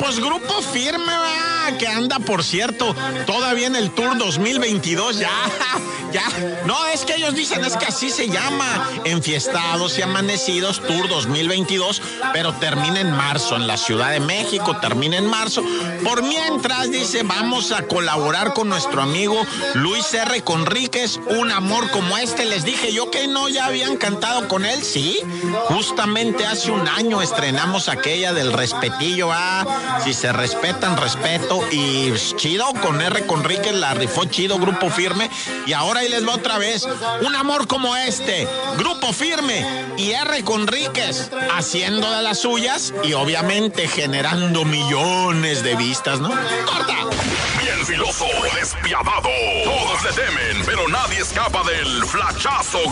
Pues Grupo Firme, ¿verdad? Que anda, por cierto, todavía en el Tour 2022, ya. No, es que ellos dicen, es que así se llama, Enfiestados y Amanecidos Tour 2022, pero termina en marzo, en la Ciudad de México, termina en marzo. Por mientras, dice, vamos a colaborar con nuestro amigo Luis R. Conríquez, Un Amor Como Este. Les dije yo que no, ya habían cantado con él, sí. Justamente hace un año estrenamos aquella del respetillo, si se respetan, respeto, y chido, con R. Conríquez la rifó chido Grupo Firme, y ahora ahí les va otra vez, Un Amor Como Este, Grupo Firme y R. Conríquez haciendo de las suyas y obviamente generando millones de vistas, ¿no? ¡Corta! Bien filoso, despiadado, todos le temen, pero nadie escapa del flachazo